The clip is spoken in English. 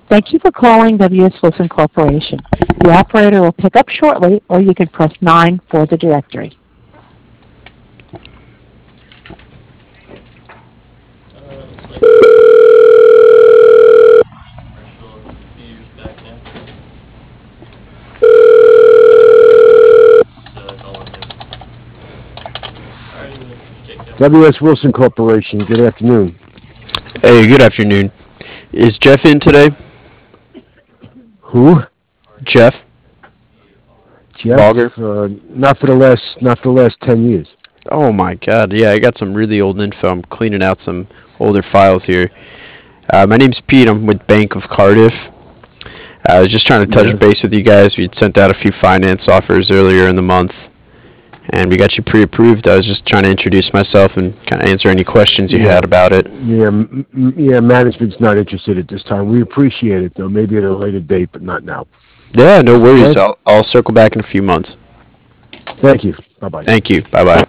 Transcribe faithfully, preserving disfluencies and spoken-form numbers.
Thank you for calling W S. Wilson Corporation. The operator will pick up shortly, or you can press nine for the directory. W S. Wilson Corporation, good afternoon. Hey, good afternoon. Is Jeff in today? Who? Jeff Jeff? Bogger? Uh, not for the last, not for the last ten years. Oh my God, yeah, I got some really old info. I'm cleaning out some older files here. Uh, my name's Pete. I'm with Bank of Cardiff. I was just trying to touch Yes. base with you guys. We'd sent out a few finance offers earlier in the month, and we got you pre-approved. I was just trying to introduce myself and kind of answer any questions you Yeah. had about it. Yeah, m- m- yeah. Management's not interested at this time. We appreciate it though. Maybe at a later date, but not now. Yeah, no worries. Okay. I'll I'll circle back in a few months. Thank you. Bye bye. Thank you. Bye bye.